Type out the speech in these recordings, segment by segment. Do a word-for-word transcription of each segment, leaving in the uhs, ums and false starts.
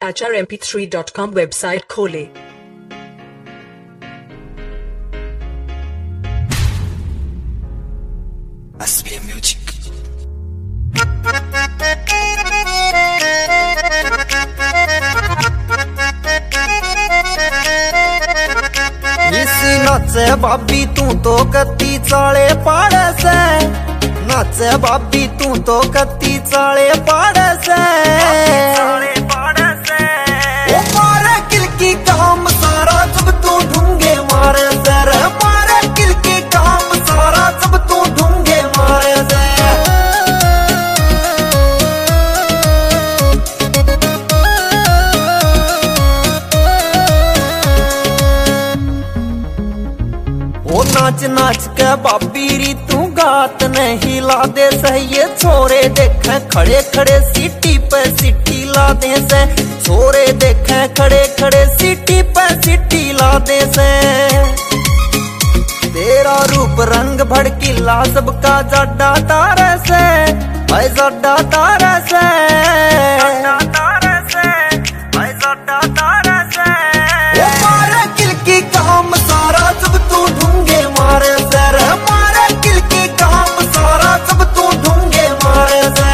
H R M P three dot com website खोलें। SBM music. इसी नाचे बाबी तू तो कत्ती चाले पाड़े से, नाचे बाबी तू तो कत्ती चाले पाड़े से, ओ मारे किल की काम सारा जब तू ढूंढे मारे से, रे मारे किल की काम सारा जब तू ढूंढे मारे से। ओ नाच नाच के बाबी री तू गात नहीं ला दे सही, ये छोरे देखे खड़े खड़े सीटी पे सीटी ला दे से, छोरे देखे खड़े खड़े सीटी पे सीटी ला दे से। तेरा रूप रंग भड़कीला सबका जड्डा तारे से, भाई जड्डा तारे से, भाई जड्डा तारे से। ओ मारे किल की काम सारा जब तू ढूंढे मारे से, रे मारे किल की काम सारा जब तू ढूंढे मारे से।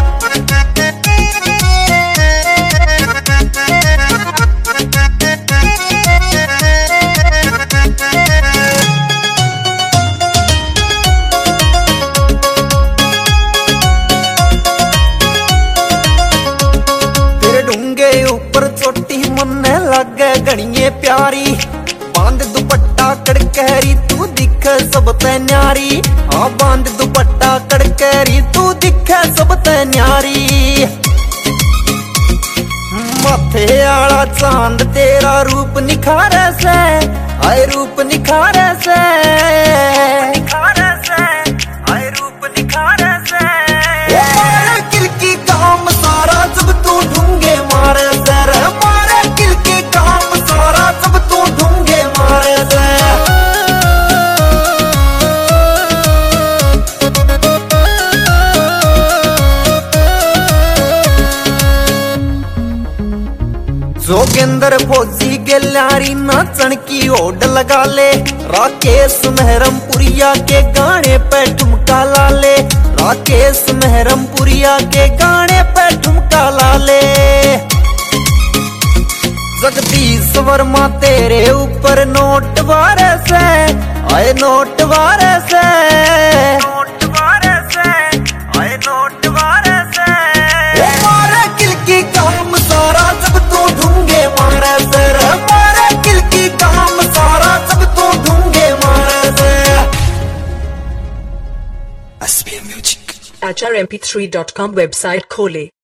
तेरे ढूंगे ऊपर चोटी मन्ने लगे गणिये प्यारी, बांध दुपट्टा कड़कहरी तू दिखे सब ते न्यारी, हाँ बांध दुपट्टा कड़कहरी तू दिखे सब ते न्यारी। माथे आला चांद तेरा रूप निखारे से, आए रूप निखारे से, निखारे से, आए रूप निखारे से। मारे किल की काम सारा जब तू ढूंढे मारे से, रे मारे किल की काम सारा जब तू ढूंढे मारे से। जोगिंदर फौजी के लारी नाचन की ओड लगा ले, राकेश मेहरमपुरिया के गाने पे ठुमका ला ले, राकेश मेहरमपुरिया के गाने पे ठुमका ला ले। जगदीश वर्मा तेरे ऊपर नोट वारे से, आए नोट वारे से, नोट वारे से, आए नोट वारे से। ओ मारे किल की काम सारा जब तू ढूंढे मारे से, रे मारे किल की काम सारा जब तू ढूंढे मारे से। SBM music. H R M P three dot com website खोलें।